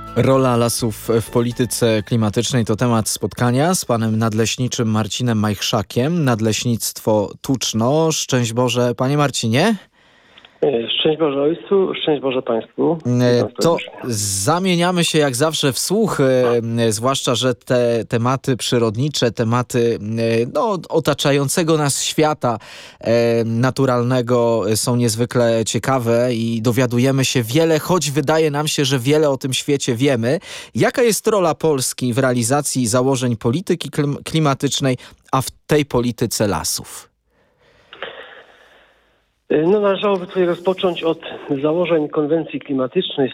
Rola lasów w polityce klimatycznej to temat spotkania z panem nadleśniczym Marcinem Majchrzakiem, Nadleśnictwo Tuczno. Szczęść Boże, panie Marcinie. Szczęść Boże Ojcu, szczęść Boże Państwu. To zamieniamy się jak zawsze w słuch, zwłaszcza, że te tematy przyrodnicze, tematy otaczającego nas świata naturalnego są niezwykle ciekawe i dowiadujemy się wiele, choć wydaje nam się, że wiele o tym świecie wiemy. Jaka jest rola Polski w realizacji założeń polityki klimatycznej, a w tej polityce lasów? Należałoby tutaj rozpocząć od założeń konwencji klimatycznej z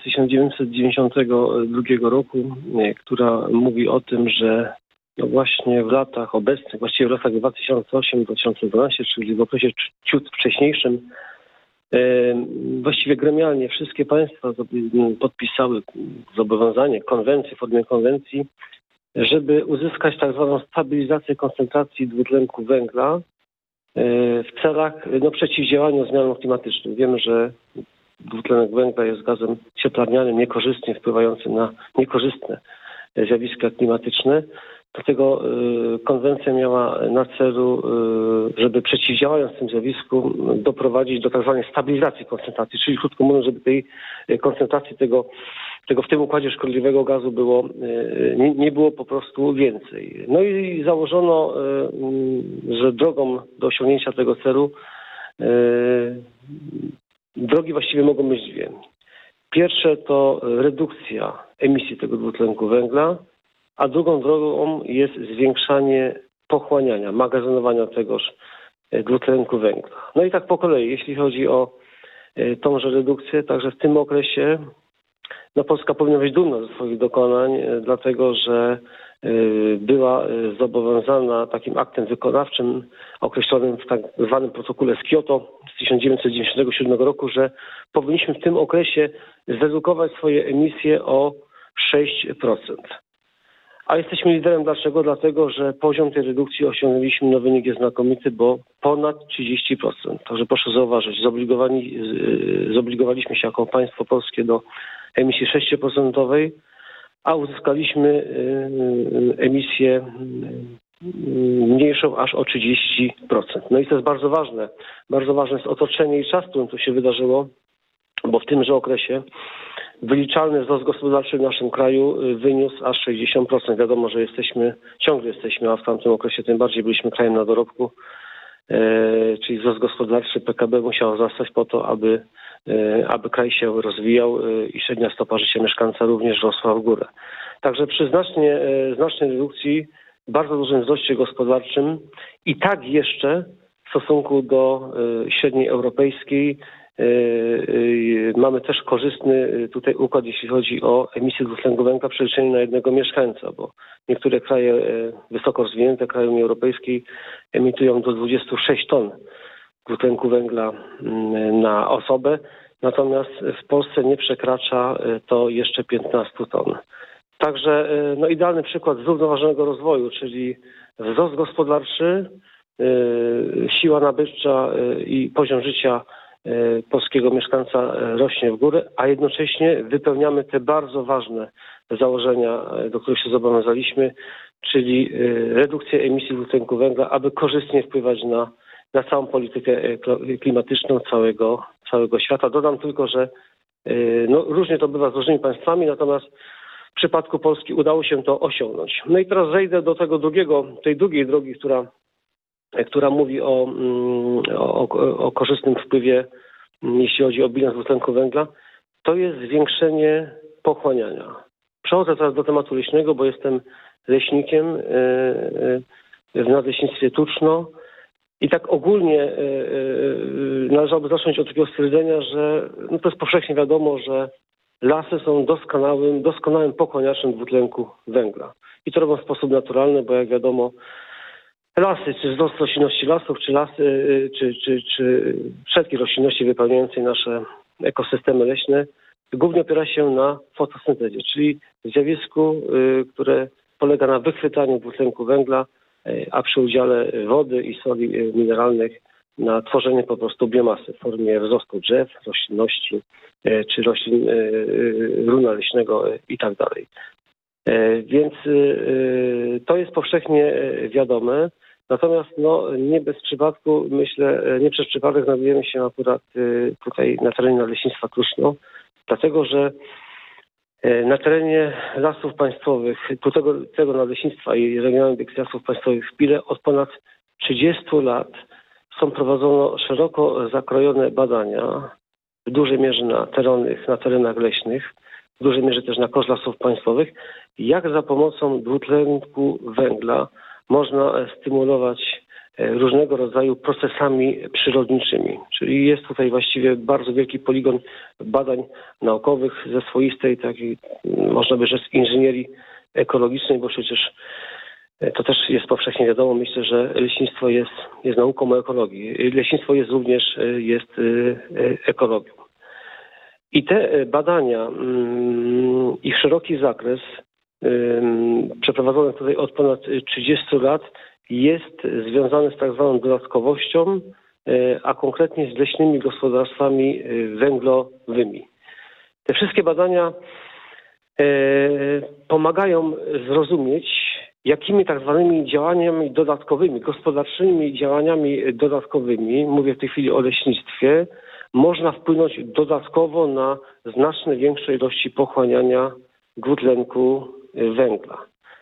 1992 roku, która mówi o tym, że właśnie w latach obecnych, właściwie w latach 2008-2012, czyli w okresie ciut wcześniejszym, właściwie gremialnie wszystkie państwa podpisały zobowiązanie, konwencję, w formie konwencji, żeby uzyskać tak zwaną stabilizację koncentracji dwutlenku węgla w celach przeciwdziałania zmianom klimatycznym. Wiemy, że dwutlenek węgla jest gazem cieplarnianym niekorzystnie wpływającym na niekorzystne zjawiska klimatyczne. Dlatego konwencja miała na celu, żeby przeciwdziałając tym zjawisku doprowadzić do tak zwanej stabilizacji koncentracji, czyli krótko mówiąc, żeby tej koncentracji tego w tym układzie szkodliwego gazu nie było po prostu więcej. No i założono, że drogą do osiągnięcia tego celu drogi właściwie mogą być dwie. Pierwsze to redukcja emisji tego dwutlenku węgla, a drugą drogą jest zwiększanie pochłaniania, magazynowania tegoż dwutlenku węgla. No i tak po kolei, jeśli chodzi o tąże redukcję, także w tym okresie Polska powinna być dumna ze swoich dokonań, dlatego że była zobowiązana takim aktem wykonawczym określonym w tak zwanym protokole z Kioto z 1997 roku, że powinniśmy w tym okresie zredukować swoje emisje o 6%. A jesteśmy liderem. Dlaczego? Dlatego, że poziom tej redukcji osiągnęliśmy, wynik jest znakomity, bo ponad 30%. Także proszę zauważyć, zobligowaliśmy się jako państwo polskie do emisji 6%, a uzyskaliśmy emisję mniejszą aż o 30%. No i to jest bardzo ważne. Bardzo ważne jest otoczenie i czas, w którym to się wydarzyło, bo w tymże okresie wyliczalny wzrost gospodarczy w naszym kraju wyniósł aż 60%. Wiadomo, że ciągle jesteśmy, a w tamtym okresie tym bardziej byliśmy krajem na dorobku, czyli wzrost gospodarczy PKB musiał wzrastać po to, aby kraj się rozwijał i średnia stopa życia mieszkańca również rosła w górę. Także przy znacznej redukcji, bardzo dużym wzroście gospodarczym i tak jeszcze w stosunku do średniej europejskiej mamy też korzystny tutaj układ, jeśli chodzi o emisję dwutlenku węgla przeliczenie na jednego mieszkańca, bo niektóre kraje wysoko rozwinięte, kraje Unii Europejskiej emitują do 26 ton dwutlenku węgla na osobę, natomiast w Polsce nie przekracza to jeszcze 15 ton. Także idealny przykład zrównoważonego rozwoju, czyli wzrost gospodarczy, siła nabywcza i poziom życia polskiego mieszkańca rośnie w górę, a jednocześnie wypełniamy te bardzo ważne założenia, do których się zobowiązaliśmy, czyli redukcję emisji dwutlenku węgla, aby korzystnie wpływać na całą politykę klimatyczną całego świata. Dodam tylko, że różnie to bywa z różnymi państwami, natomiast w przypadku Polski udało się to osiągnąć. No i teraz zejdę do tej drugiej drogi, która mówi o korzystnym wpływie, jeśli chodzi o bilans dwutlenku węgla, to jest zwiększenie pochłaniania. Przechodzę teraz do tematu leśnego, bo jestem leśnikiem w Nadleśnictwie Tuczno i tak ogólnie należałoby zacząć od takiego stwierdzenia, że to jest powszechnie wiadomo, że lasy są doskonałym pochłaniaczem dwutlenku węgla. I to robią w sposób naturalny, bo jak wiadomo, lasy, czy wzrost roślinności lasów, czy wszelkie roślinności wypełniającej nasze ekosystemy leśne, głównie opiera się na fotosyntezie, czyli zjawisku, które polega na wychwytaniu dwutlenku węgla, a przy udziale wody i soli mineralnych na tworzenie po prostu biomasy w formie wzrostu drzew, roślinności czy roślin runa leśnego i tak dalej. Więc to jest powszechnie wiadome. Natomiast nie bez przypadku, myślę, nie przez przypadek znajdujemy się akurat tutaj na terenie Nadleśnictwa Kruszno, dlatego że na terenie lasów państwowych, tego nadleśnictwa i regionalnych dyrekcji lasów państwowych w Pile od ponad 30 lat są prowadzone szeroko zakrojone badania, w dużej mierze na terenach leśnych, w dużej mierze też na koszt lasów państwowych, jak za pomocą dwutlenku węgla można stymulować różnego rodzaju procesami przyrodniczymi. Czyli jest tutaj właściwie bardzo wielki poligon badań naukowych ze swoistej takiej, można by rzec, inżynierii ekologicznej, bo przecież to też jest powszechnie wiadomo. Myślę, że leśnictwo jest nauką o ekologii. Leśnictwo jest również ekologią. I te badania, ich szeroki zakres, przeprowadzone tutaj od ponad 30 lat, jest związany z tak zwaną dodatkowością, a konkretnie z leśnymi gospodarstwami węglowymi. Te wszystkie badania pomagają zrozumieć, jakimi tak zwanymi działaniami dodatkowymi, gospodarczymi działaniami dodatkowymi, mówię w tej chwili o leśnictwie, można wpłynąć dodatkowo na znacznie większe ilości pochłaniania dwutlenku węgla.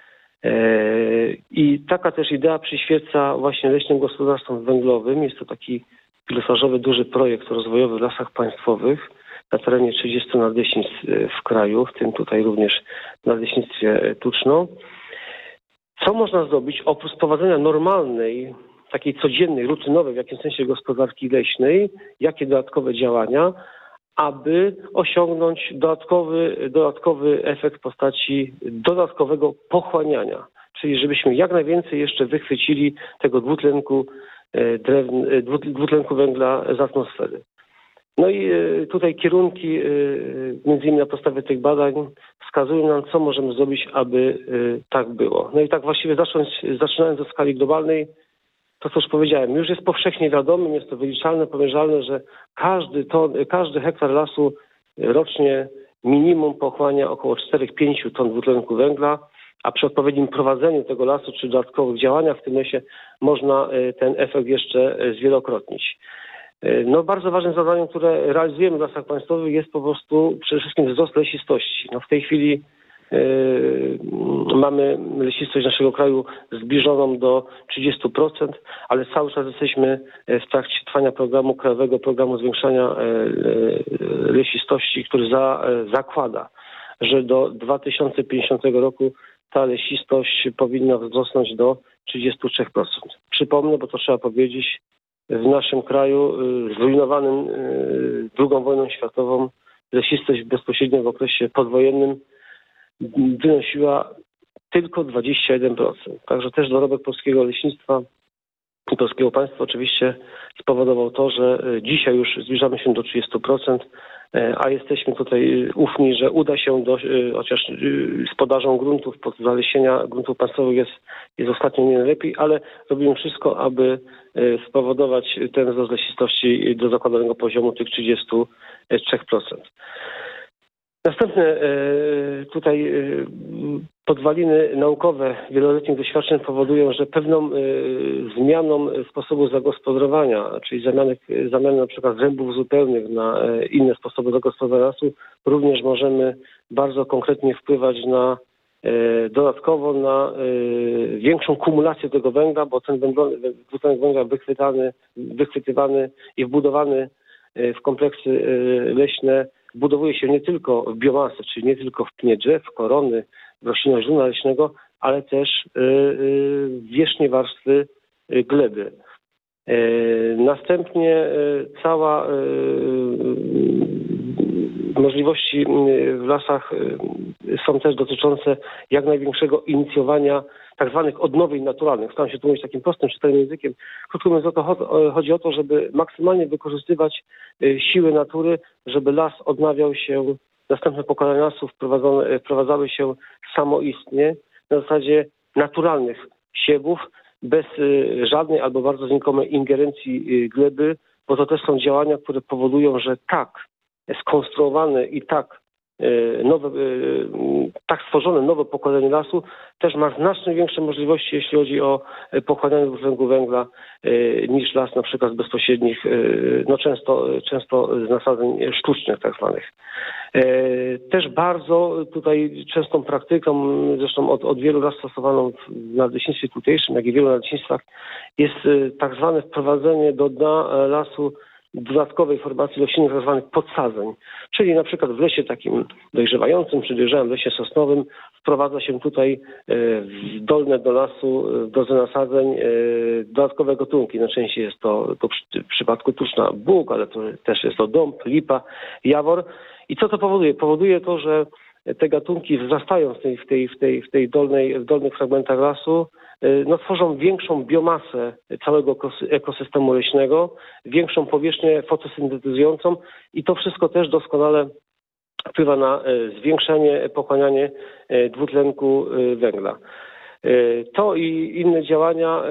I taka też idea przyświeca właśnie leśnym gospodarstwom węglowym. Jest to taki pilotażowy, duży projekt rozwojowy w lasach państwowych na terenie 30 nadleśnictw w kraju, w tym tutaj również w nadleśnictwie Tuczno. Co można zrobić oprócz prowadzenia normalnej, takiej codziennej, rutynowej w jakimś sensie gospodarki leśnej, jakie dodatkowe działania, aby osiągnąć dodatkowy efekt w postaci dodatkowego pochłaniania, czyli żebyśmy jak najwięcej jeszcze wychwycili tego dwutlenku węgla z atmosfery. No i tutaj kierunki, między innymi na podstawie tych badań, wskazują nam, co możemy zrobić, aby tak było. No i tak właściwie zaczynając od skali globalnej, to co już powiedziałem, już jest powszechnie wiadomym, jest to wyliczalne, pomierzalne, że każdy hektar lasu rocznie minimum pochłania około 4-5 ton dwutlenku węgla, a przy odpowiednim prowadzeniu tego lasu czy dodatkowych działaniach w tym lesie można ten efekt jeszcze zwielokrotnić. Bardzo ważnym zadaniem, które realizujemy w lasach państwowych, jest po prostu przede wszystkim wzrost lesistości. W tej chwili mamy lesistość naszego kraju zbliżoną do 30%, ale cały czas jesteśmy w trakcie trwania krajowego programu zwiększania lesistości, który zakłada, że do 2050 roku ta lesistość powinna wzrosnąć do 33%. Przypomnę, bo to trzeba powiedzieć, w naszym kraju zrujnowanym II wojną światową lesistość bezpośrednio w okresie podwojennym wynosiła tylko 21%. Także też dorobek polskiego leśnictwa i polskiego państwa oczywiście spowodował to, że dzisiaj już zbliżamy się do 30%, a jesteśmy tutaj ufni, że uda się, chociaż z podażą gruntów, pod zalesienia gruntów państwowych jest ostatnio nie najlepiej, ale robimy wszystko, aby spowodować ten wzrost lesistości do zakładanego poziomu tych 33%. Następne tutaj podwaliny naukowe wieloletnich doświadczeń powodują, że pewną zmianą sposobu zagospodarowania, czyli zamiany na przykład zębów zupełnych na inne sposoby zagospodarowania lasu, również możemy bardzo konkretnie wpływać dodatkowo na większą kumulację tego węgla, bo ten dwutlenek węgla wychwytywany i wbudowany w kompleksy leśne budowuje się nie tylko w biomasę, czyli nie tylko w pnie drzew, korony, roślinność runa leśnego, ale też w wierzchnie warstwy gleby. Następnie cała możliwości w lasach są też dotyczące jak największego inicjowania tak zwanych odnowień naturalnych. Staram się tu mówić takim prostym, czytelnym językiem. Krótko mówiąc, chodzi o to, żeby maksymalnie wykorzystywać siły natury, żeby las odnawiał się, następne pokolenia lasów wprowadzały się samoistnie na zasadzie naturalnych siewów, bez żadnej albo bardzo znikomej ingerencji gleby, bo to też są działania, które powodują, że tak skonstruowane i tak tak stworzone nowe pokolenie lasu też ma znacznie większe możliwości, jeśli chodzi o pochłanianie dwutlenku węgla, niż las na przykład z bezpośrednich, no często z nasadzeń sztucznych tak zwanych. Też bardzo tutaj częstą praktyką, zresztą od wielu lat stosowaną w nadleśnictwie tutejszym, jak i w wielu nadleśnictwach, jest tak zwane wprowadzenie do dna lasu dodatkowej formacji roślinnych, tak zwanych podsadzeń. Czyli na przykład w lesie takim dojrzewającym, czy dojrzałym lesie sosnowym wprowadza się tutaj dolne do lasu, w drodze nasadzeń dodatkowe gatunki. Najczęściej jest to w przypadku tuczna bóg, ale to też jest to dąb, lipa, jawor. I co to powoduje? Powoduje to, że te gatunki wzrastając w dolnych fragmentach lasu, no, tworzą większą biomasę całego ekosystemu leśnego, większą powierzchnię fotosyntetyzującą i to wszystko też doskonale wpływa na zwiększenie, pochłanianie dwutlenku węgla. To i inne działania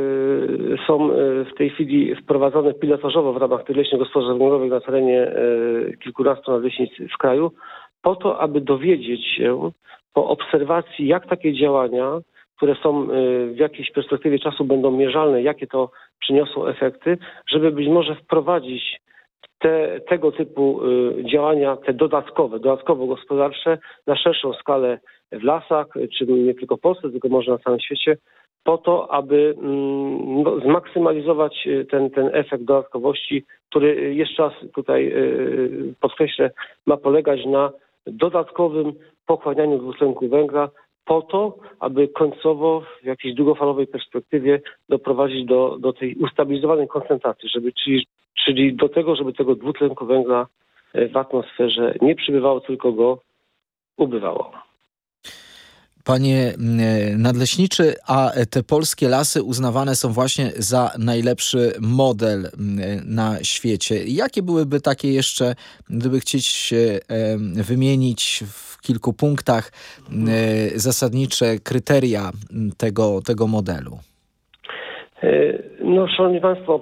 są w tej chwili wprowadzone pilotażowo w ramach tych leśnych gospodarstw węglowych na terenie kilkunastu nadleśnictw w kraju, po to, aby dowiedzieć się po obserwacji, jak takie działania, które są w jakiejś perspektywie czasu będą mierzalne, jakie to przyniosą efekty, żeby być może wprowadzić tego typu działania, te dodatkowo gospodarcze na szerszą skalę w lasach, czy nie tylko w Polsce, tylko może na całym świecie, po to, aby zmaksymalizować ten efekt dodatkowości, który jeszcze raz tutaj podkreślę, ma polegać na dodatkowym pochłanianiu dwutlenku węgla, po to, aby końcowo w jakiejś długofalowej perspektywie doprowadzić do tej ustabilizowanej koncentracji, czyli do tego, żeby tego dwutlenku węgla w atmosferze nie przybywało, tylko go ubywało. Panie nadleśniczy, a te polskie lasy uznawane są właśnie za najlepszy model na świecie. Jakie byłyby takie jeszcze, gdyby chcieć wymienić w kilku punktach zasadnicze kryteria tego modelu? No, szanowni państwo,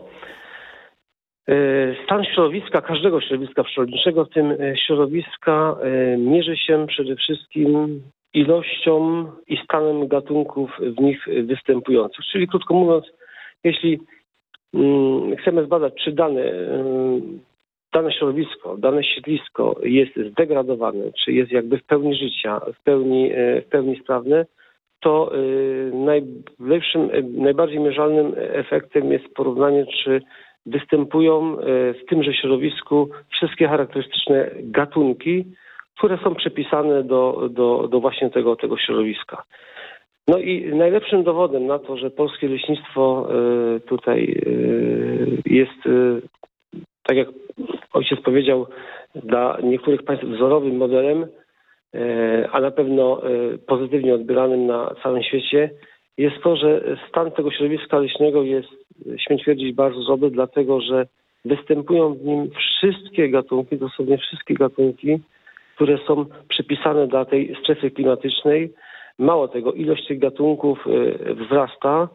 stan środowiska, każdego środowiska przyrodniczego, w tym środowiska mierzy się przede wszystkim ilością i stanem gatunków w nich występujących. Czyli krótko mówiąc, jeśli chcemy zbadać, czy dane środowisko, dane siedlisko jest zdegradowane, czy jest jakby w pełni życia, w pełni sprawne, to najbardziej mierzalnym efektem jest porównanie, czy występują w tymże środowisku wszystkie charakterystyczne gatunki, które są przypisane do właśnie tego środowiska. No i najlepszym dowodem na to, że polskie leśnictwo tutaj jest, tak jak ojciec powiedział, dla niektórych państw wzorowym modelem, a na pewno pozytywnie odbieranym na całym świecie, jest to, że stan tego środowiska leśnego jest, śmiem twierdzić, bardzo dobry, dlatego że występują w nim wszystkie gatunki, dosłownie wszystkie gatunki, które są przypisane dla tej strefy klimatycznej. Mało tego, ilość tych gatunków wzrasta,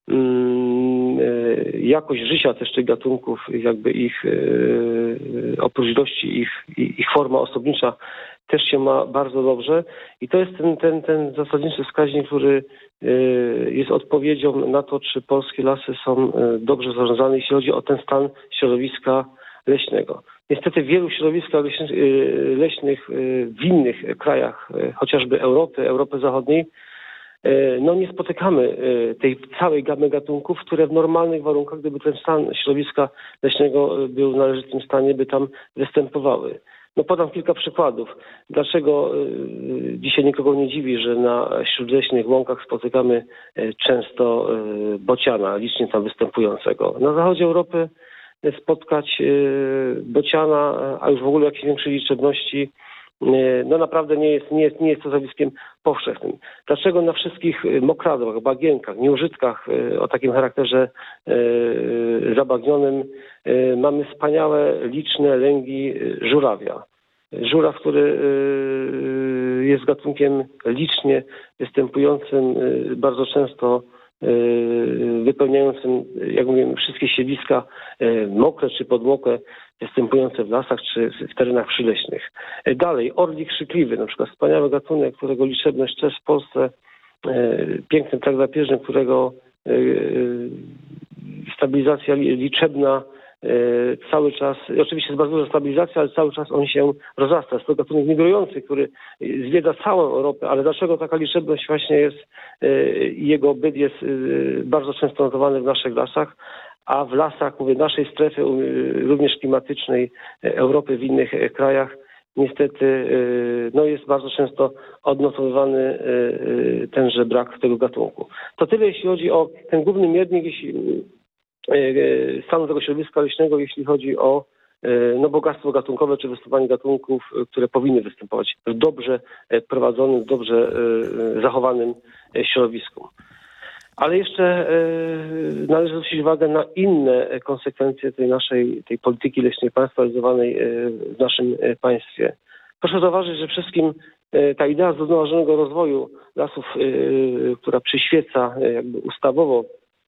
jakość życia też tych gatunków, jakby oprócz ilości ich forma osobnicza też się ma bardzo dobrze i to jest ten zasadniczy wskaźnik, który jest odpowiedzią na to, czy polskie lasy są dobrze zarządzane, jeśli chodzi o ten stan środowiska leśnego. Niestety w wielu środowiskach leśnych w innych krajach, chociażby Europy Zachodniej, no nie spotykamy tej całej gamy gatunków, które w normalnych warunkach, gdyby ten stan środowiska leśnego był w należytym stanie, by tam występowały. No podam kilka przykładów. Dlaczego dzisiaj nikogo nie dziwi, że na śródleśnych łąkach spotykamy często bociana, licznie tam występującego. Na zachodzie Europy spotkać bociana, a już w ogóle jakiejś większej liczebności, no naprawdę nie jest to zjawiskiem powszechnym. Dlaczego na wszystkich mokradłach, bagienkach, nieużytkach o takim charakterze zabagnionym mamy wspaniałe, liczne lęgi żurawia? Żuraw, który jest gatunkiem licznie występującym bardzo często wypełniającym, jak mówimy, wszystkie siedliska mokre czy podmokłe występujące w lasach czy w terenach przyleśnych. Dalej, orlik krzykliwy, na przykład wspaniały gatunek, którego liczebność też w Polsce, piękny ptak drapieżny, którego stabilizacja liczebna cały czas, oczywiście jest bardzo duża stabilizacja, ale cały czas on się rozrasta. Jest to gatunek migrujący, który zwiedza całą Europę, ale dlaczego taka liczebność właśnie jest, jego byt jest bardzo często notowany w naszych lasach, a w lasach, mówię, naszej strefy, również klimatycznej Europy, w innych krajach, niestety jest bardzo często odnotowywany tenże brak tego gatunku. To tyle, jeśli chodzi o ten główny miernik, stanu tego środowiska leśnego, jeśli chodzi o bogactwo gatunkowe czy występowanie gatunków, które powinny występować w dobrze prowadzonym, w dobrze zachowanym środowisku. Ale jeszcze należy zwrócić uwagę na inne konsekwencje tej polityki leśnej państwa realizowanej w naszym państwie. Proszę zauważyć, że wszystkim ta idea zrównoważonego rozwoju lasów, która przyświeca jakby ustawowo,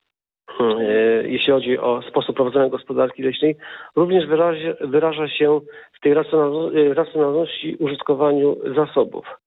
jeśli chodzi o sposób prowadzenia gospodarki leśnej, również wyraża się w tej racjonalności użytkowaniu zasobów.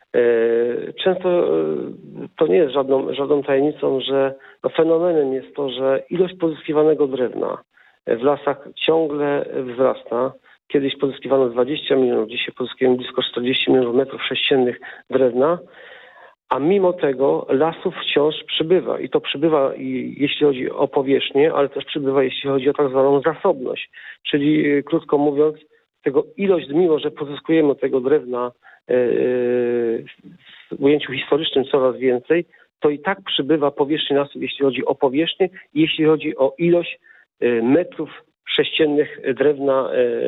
Często to nie jest żadną tajemnicą, że fenomenem jest to, że ilość pozyskiwanego drewna w lasach ciągle wzrasta. Kiedyś pozyskiwano 20 milionów, dzisiaj pozyskujemy blisko 40 milionów metrów sześciennych drewna, a mimo tego lasów wciąż przybywa. I to przybywa jeśli chodzi o powierzchnię, ale też przybywa jeśli chodzi o tak zwaną zasobność. Czyli krótko mówiąc, mimo że pozyskujemy tego drewna w ujęciu historycznym coraz więcej, to i tak przybywa powierzchni lasów, jeśli chodzi o powierzchnię i jeśli chodzi o ilość metrów sześciennych drewna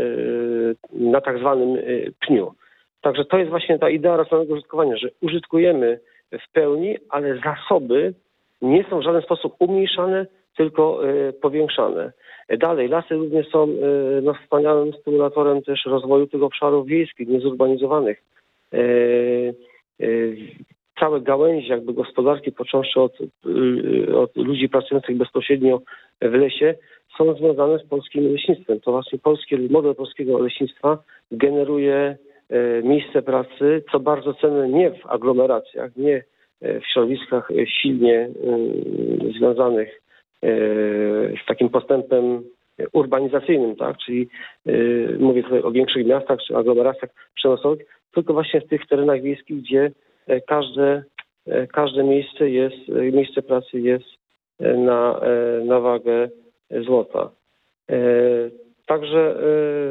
na tak zwanym pniu. Także to jest właśnie ta idea racjonalnego użytkowania, że użytkujemy w pełni, ale zasoby nie są w żaden sposób umniejszane, tylko powiększane. Dalej, lasy również są wspaniałym stymulatorem też rozwoju tych obszarów wiejskich, niezurbanizowanych. Całe gałęzie jakby gospodarki, począwszy od ludzi pracujących bezpośrednio w lesie, są związane z polskim leśnictwem. To właśnie model polskiego leśnictwa generuje miejsce pracy, co bardzo cenne nie w aglomeracjach, nie w środowiskach silnie związanych z takim postępem urbanizacyjnym, tak? Czyli mówię tutaj o większych miastach czy aglomeracjach przemysłowych, tylko właśnie w tych terenach wiejskich, gdzie każde miejsce pracy jest na wagę złota. Także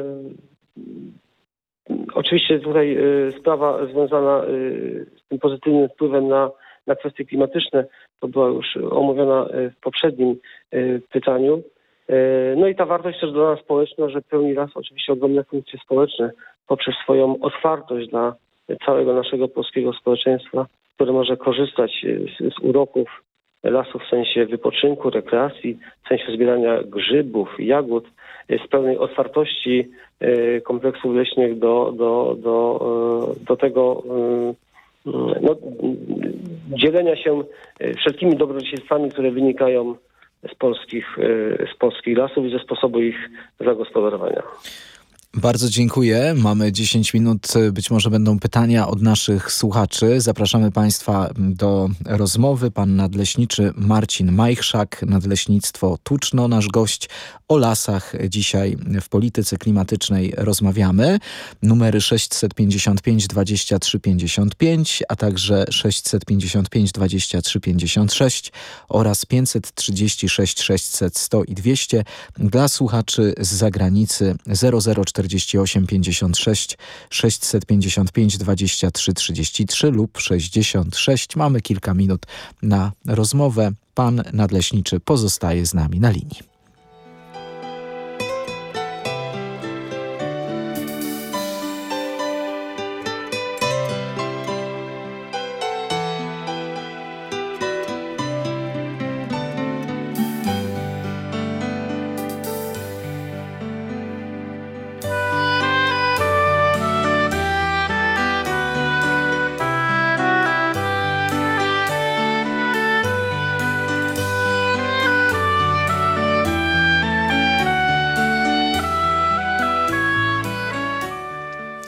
oczywiście tutaj sprawa związana z tym pozytywnym wpływem na kwestie klimatyczne, to była już omówiona w poprzednim pytaniu. No i ta wartość też dla nas społeczna, że pełni las oczywiście ogromne funkcje społeczne poprzez swoją otwartość dla całego naszego polskiego społeczeństwa, które może korzystać z uroków lasów w sensie wypoczynku, rekreacji, w sensie zbierania grzybów, jagód, z pełnej otwartości kompleksów leśnych do tego dzielenia się wszelkimi dobrodziejstwami, które wynikają z polskich lasów i ze sposobu ich zagospodarowania. Bardzo dziękuję. Mamy 10 minut. Być może będą pytania od naszych słuchaczy. Zapraszamy Państwa do rozmowy. Pan nadleśniczy Marcin Majchrzak, Nadleśnictwo Tuczno, nasz gość. O lasach dzisiaj w polityce klimatycznej rozmawiamy. Numery 655 23 55, a także 655 23 56 oraz 536 600 100 i 200. Dla słuchaczy z zagranicy 0048 56 655 23 33 lub 66. Mamy kilka minut na rozmowę. Pan nadleśniczy pozostaje z nami na linii.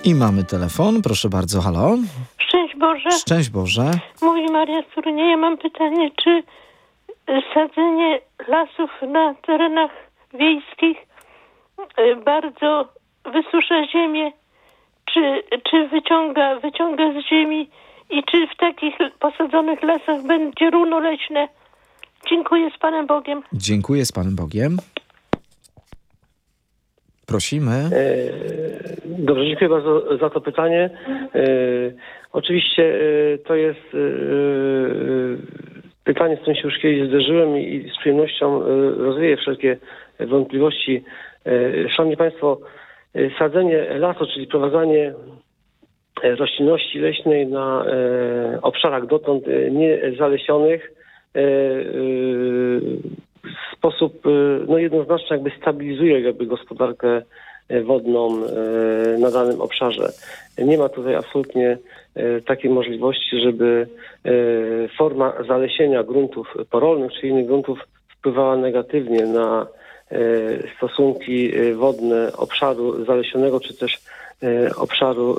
I mamy telefon, proszę bardzo, halo. Szczęść Boże. Szczęść Boże. Mówi Maria z Torunia. Ja mam pytanie, czy sadzenie lasów na terenach wiejskich bardzo wysusza ziemię, czy wyciąga z ziemi i czy w takich posadzonych lasach będzie runo leśne? Dziękuję, z Panem Bogiem. Dziękuję, z Panem Bogiem. Prosimy. Dobrze, dziękuję bardzo za to pytanie. Oczywiście to jest pytanie, z którym się już kiedyś zderzyłem i z przyjemnością rozwieję wszelkie wątpliwości. Szanowni Państwo, sadzenie lasu, czyli prowadzenie roślinności leśnej na obszarach dotąd niezalesionych w sposób jednoznaczny jakby stabilizuje gospodarkę wodną na danym obszarze. Nie ma tutaj absolutnie takiej możliwości, żeby forma zalesienia gruntów porolnych czy innych gruntów wpływała negatywnie na stosunki wodne obszaru zalesionego czy też obszaru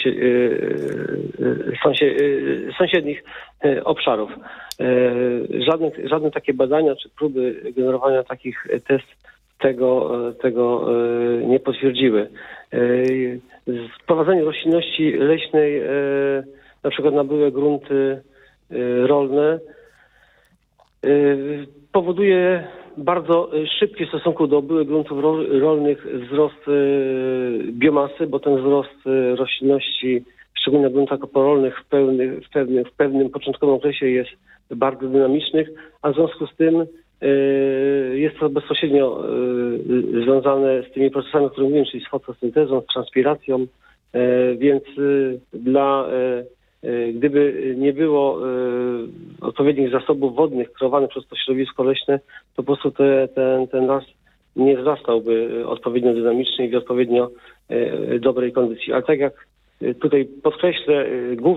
sąsiednich obszarów. Żadne takie badania czy próby generowania takich test tego nie potwierdziły. Wprowadzenie roślinności leśnej na przykład na byłe grunty rolne powoduje bardzo szybki w stosunku do byłych gruntów rolnych wzrost biomasy, bo ten wzrost roślinności, szczególnie na gruntach porolnych w pewnym początkowym okresie jest bardzo dynamiczny, a w związku z tym jest to bezpośrednio związane z tymi procesami, o których mówiłem, czyli z fotosyntezą, z transpiracją, więc gdyby nie było odpowiednich zasobów wodnych kreowanych przez to środowisko leśne, to po prostu ten las nie wzrastałby odpowiednio dynamicznie i w odpowiednio dobrej kondycji. Ale tak jak tutaj podkreślę,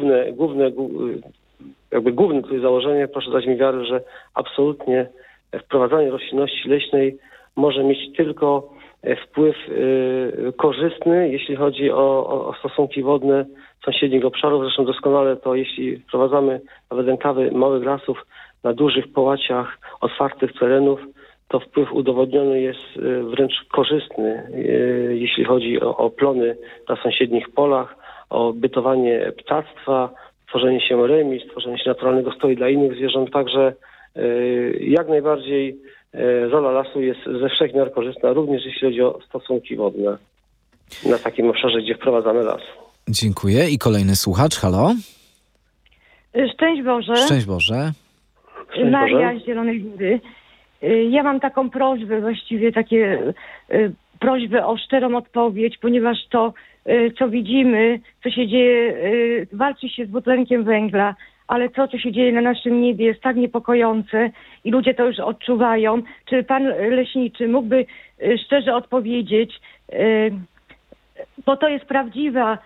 główne tutaj założenie, proszę dać mi wiarę, że absolutnie wprowadzanie roślinności leśnej może mieć tylko wpływ korzystny, jeśli chodzi o stosunki wodne sąsiednich obszarów. Zresztą doskonale to, jeśli wprowadzamy nawet rękawy małych lasów na dużych połaciach otwartych terenów, to wpływ udowodniony jest wręcz korzystny, jeśli chodzi o plony na sąsiednich polach, o bytowanie ptactwa, tworzenie się remis, tworzenie się naturalnego stoju dla innych zwierząt. Także jak najbardziej rola lasu jest ze wszech miar korzystna, również jeśli chodzi o stosunki wodne na takim obszarze, gdzie wprowadzamy las. Dziękuję. I kolejny słuchacz. Halo? Szczęść Boże. Szczęść Boże. Maria z Zielonej Góry. Ja mam taką prośbę, właściwie prośbę o szczerą odpowiedź, ponieważ to, co widzimy, co się dzieje, walczy się z dwutlenkiem węgla, ale to, co się dzieje na naszym niebie, jest tak niepokojące i ludzie to już odczuwają. Czy pan leśniczy mógłby szczerze odpowiedzieć, bo to jest prawdziwa,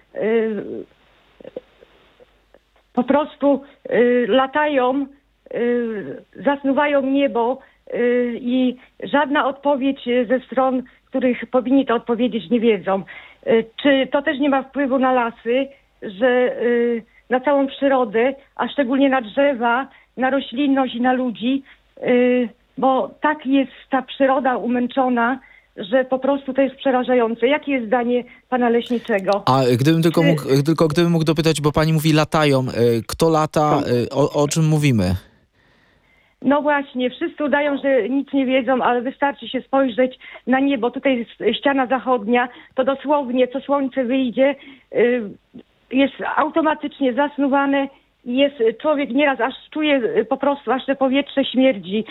po prostu latają, zasnuwają niebo i żadna odpowiedź ze stron, których powinni to odpowiedzieć, nie wiedzą. Czy to też nie ma wpływu na lasy, że na całą przyrodę, a szczególnie na drzewa, na roślinność i na ludzi, bo tak jest ta przyroda umęczona, że po prostu to jest przerażające. Jakie jest zdanie pana leśniczego? A gdybym mógł dopytać, bo pani mówi latają. Kto lata? O czym mówimy? No właśnie, wszyscy udają, że nic nie wiedzą, ale wystarczy się spojrzeć na niebo. Tutaj jest ściana zachodnia, to dosłownie co słońce wyjdzie, jest automatycznie zasnuwane i jest człowiek nieraz aż czuje po prostu, aż to powietrze śmierdzi.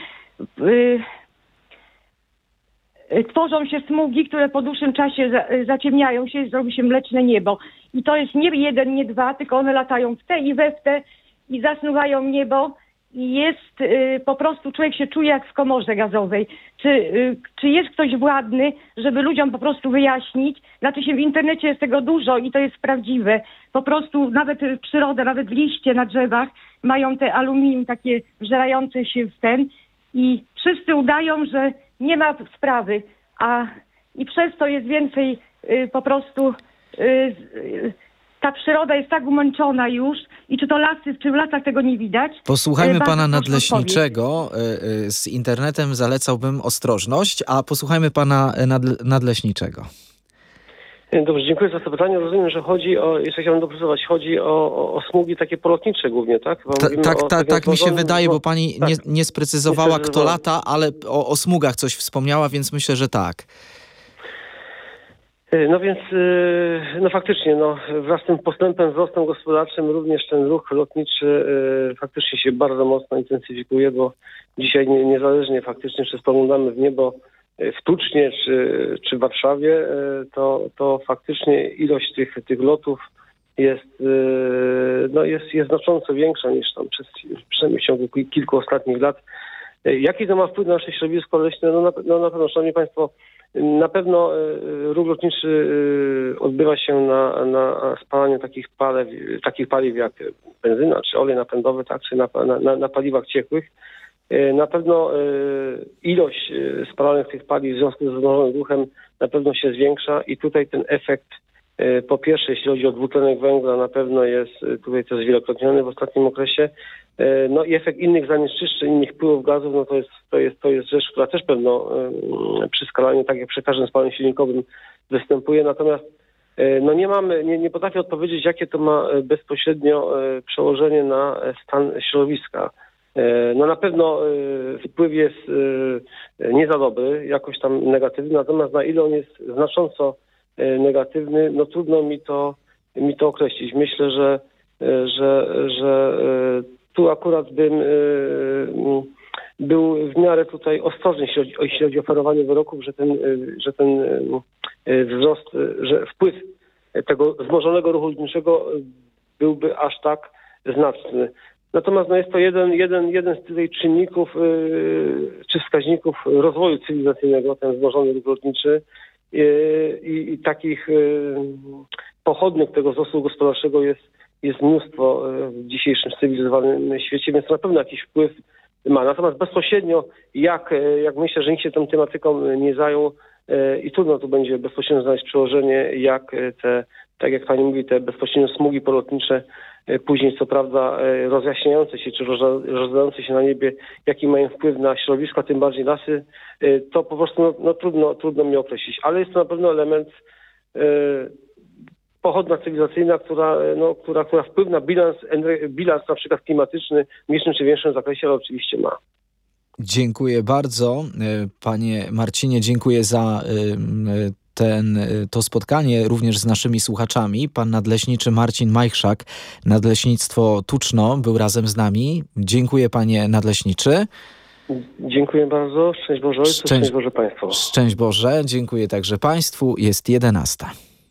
Tworzą się smugi, które po dłuższym czasie zaciemniają się i zrobi się mleczne niebo. I to jest nie jeden, nie dwa, tylko one latają w te i we w te i zasnuwają niebo. I jest po prostu, człowiek się czuje jak w komorze gazowej. Czy jest ktoś władny, żeby ludziom po prostu wyjaśnić? Znaczy się w internecie jest tego dużo i to jest prawdziwe. Po prostu nawet przyroda, nawet liście na drzewach mają te aluminium takie wżerające się w ten i wszyscy udają, że nie ma sprawy. I przez to jest więcej po prostu ta przyroda jest tak umęczona już i czy w lasach tego nie widać? Posłuchajmy Bardzo pana proszę nadleśniczego. Z internetem zalecałbym ostrożność, a posłuchajmy pana nadleśniczego. Dobrze, dziękuję za to pytanie. Rozumiem, że chodzi o, jeszcze chciałbym doprecyzować, chodzi o smugi takie polotnicze głównie, tak? Tak mi się wydaje, bo pani tak, nie sprecyzowała, kto lata, ale o smugach coś wspomniała, więc myślę, że tak. No więc, no faktycznie, wraz z tym postępem, wzrostem gospodarczym również ten ruch lotniczy faktycznie się bardzo mocno intensyfikuje, bo dzisiaj niezależnie faktycznie, czy spoglądamy w niebo w Tucznie czy w Warszawie, to faktycznie ilość tych lotów jest znacząco większa niż tam przynajmniej w ciągu kilku ostatnich lat. Jaki to ma wpływ na nasze środowisko leśne? No na pewno, szanowni państwo, na pewno ruch lotniczy odbywa się na spalaniu takich paliw jak benzyna czy olej napędowy, tak, czy na paliwach ciekłych. Na pewno ilość spalanych tych paliw w związku z wzmożonym ruchem na pewno się zwiększa i tutaj ten efekt, po pierwsze, jeśli chodzi o dwutlenek węgla, na pewno jest tutaj to zwielokrotniony w ostatnim okresie. No i efekt innych zanieczyszczeń, innych pyłów gazów, no to jest rzecz, która też pewno przy skalaniu, tak jak przy każdym spalaniu silnikowym, występuje. Natomiast nie potrafię odpowiedzieć, jakie to ma bezpośrednio przełożenie na stan środowiska. No na pewno wpływ jest nie za dobry, jakoś tam negatywny, natomiast na ile on jest znacząco negatywny, no trudno mi to określić. Myślę, że tu akurat bym był w miarę tutaj ostrożny, jeśli chodzi o oferowanie wyroków, że ten wzrost, że wpływ tego wzmożonego ruchu lotniczego byłby aż tak znaczny. Natomiast jest to jeden z tych czynników czy wskaźników rozwoju cywilizacyjnego, ten wzmożony ruch lotniczy i takich pochodnych tego wzrostu gospodarczego jest mnóstwo w dzisiejszym cywilizowanym świecie, więc na pewno jakiś wpływ ma. Natomiast bezpośrednio, jak myślę, że nikt się tą tematyką nie zajął i trudno tu będzie bezpośrednio znaleźć przełożenie, tak jak pani mówi, te bezpośrednio smugi polotnicze, później co prawda rozjaśniające się czy rozlające się na niebie, jaki mają wpływ na środowisko, a tym bardziej lasy, to po prostu trudno mi określić. Ale jest to na pewno element pochodna cywilizacyjna, która wpływ na bilans na przykład klimatyczny w mniejszym czy większym zakresie, ale oczywiście ma. Dziękuję bardzo. Panie Marcinie, dziękuję za to spotkanie również z naszymi słuchaczami. Pan nadleśniczy Marcin Majchrzak, Nadleśnictwo Tuczno, był razem z nami. Dziękuję, panie nadleśniczy. Dziękuję bardzo. Szczęść Boże Ojcu, szczęść Boże Państwu. Szczęść Boże. Dziękuję także Państwu. Jest 11.